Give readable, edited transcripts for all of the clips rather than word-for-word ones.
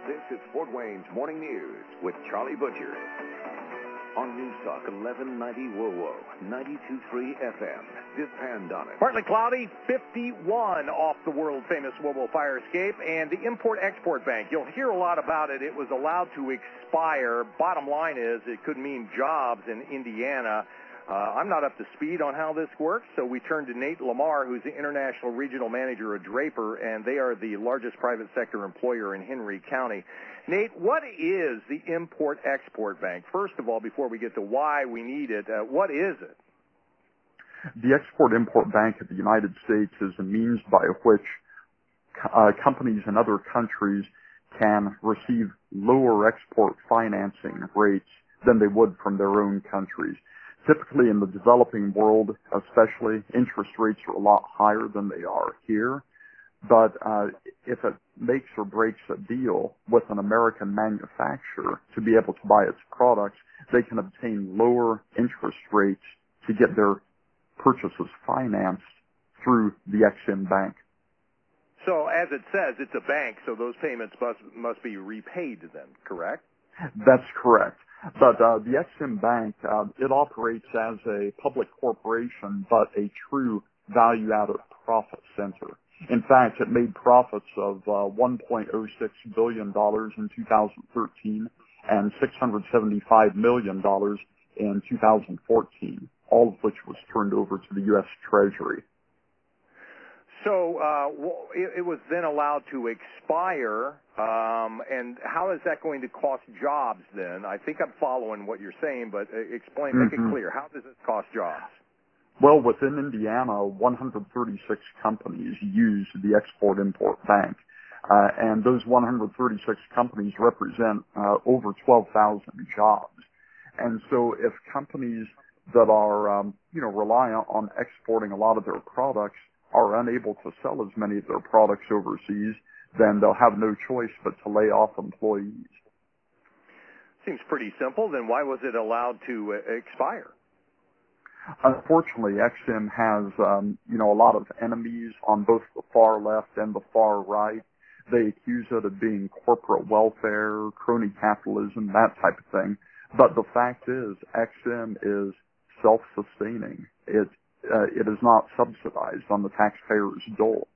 This is Fort Wayne's Morning News with Charlie Butcher. On News Talk 1190 WOWO, 92.3 FM. Depend on it. Partly cloudy, 51 off the world-famous WOWO fire escape. And the Import-Export Bank, you'll hear a lot about it. It was allowed to expire. Bottom line is it could mean jobs in Indiana. I'm not up to speed on how this works, so we turn to Nate Lamar, who's the International Regional Manager of Draper, and they are the largest private sector employer in Henry County. Nate, what is the Import-Export Bank? First of all, before we get to why we need it, what is it? The Export-Import Bank of the United States is a means by which companies in other countries can receive lower export financing rates than they would from their own countries. Typically in the developing world, especially, interest rates are a lot higher than they are here. But if it makes or breaks a deal with an American manufacturer to be able to buy its products, they can obtain lower interest rates to get their purchases financed through the Ex-Im Bank. So as it says, it's a bank, so those payments must be repaid then, correct? That's correct. But the Ex-Im Bank, it operates as a public corporation, but a true value-added profit center. In fact, it made profits of $1.06 billion in 2013 and $675 million in 2014, all of which was turned over to the U.S. Treasury. So it was then allowed to expire, and how is that going to cost jobs then? I think I'm following what you're saying, but explain, make it clear. How does it cost jobs? Well, within Indiana, 136 companies use the Export-Import Bank, and those 136 companies represent over 12,000 jobs. And so if companies that are, reliant on exporting a lot of their products are unable to sell as many of their products overseas, then they'll have no choice but to lay off employees. Seems pretty simple. Then why was it allowed to expire? Unfortunately, Ex-Im has, a lot of enemies on both the far left and the far right. They accuse it of being corporate welfare, crony capitalism, that type of thing. But the fact is, Ex-Im is self-sustaining. It is not subsidized on the taxpayer's dole.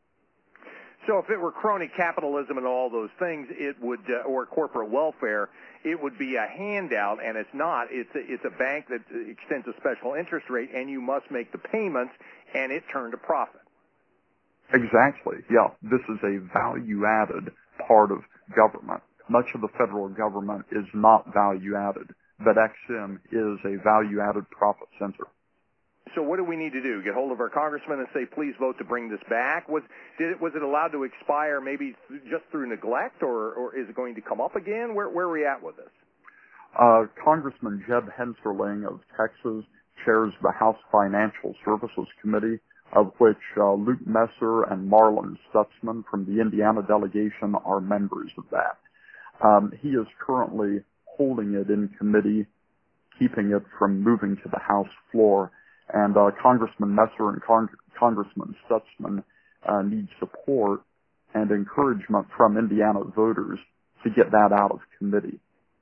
So if it were crony capitalism and all those things, it would, or corporate welfare, it would be a handout, and it's not. It's a bank that extends a special interest rate, and you must make the payments, and it turned a profit. Exactly, yeah. This is a value-added part of government. Much of the federal government is not value-added, but Ex-Im is a value-added profit center. So what do we need to do? Get hold of our congressman and say, please vote to bring this back? Was it allowed to expire maybe just through neglect, or is it going to come up again? Where are we at with this? Congressman Jeb Hensarling of Texas chairs the House Financial Services Committee, of which Luke Messer and Marlon Stutzman from the Indiana delegation are members of that. He is currently holding it in committee, keeping it from moving to the House floor. And Congressman Messer and Congressman Stutzman need support and encouragement from Indiana voters to get that out of committee.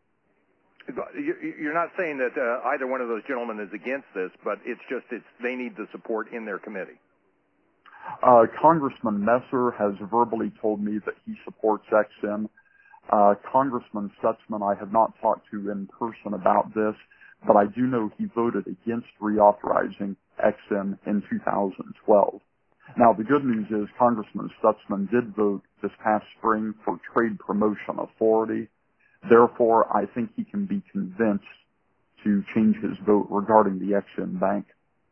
You're not saying that either one of those gentlemen is against this, but they need the support in their committee. Congressman Messer has verbally told me that he supports Ex-Im. Congressman Stutzman I have not talked to in person about this, but I do know he voted against reauthorizing Ex-Im in 2012. Now, the good news is Congressman Stutzman did vote this past spring for trade promotion authority. Therefore, I think he can be convinced to change his vote regarding the Ex-Im Bank.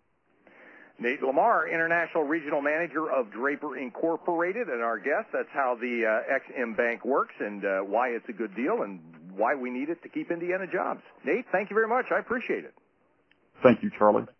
Nate Lamar, International Regional Manager of Draper Incorporated, and our guest. That's how the Ex-Im Bank works and why it's a good deal and why we need it to keep Indiana jobs. Nate, thank you very much. I appreciate it. Thank you, Charlie.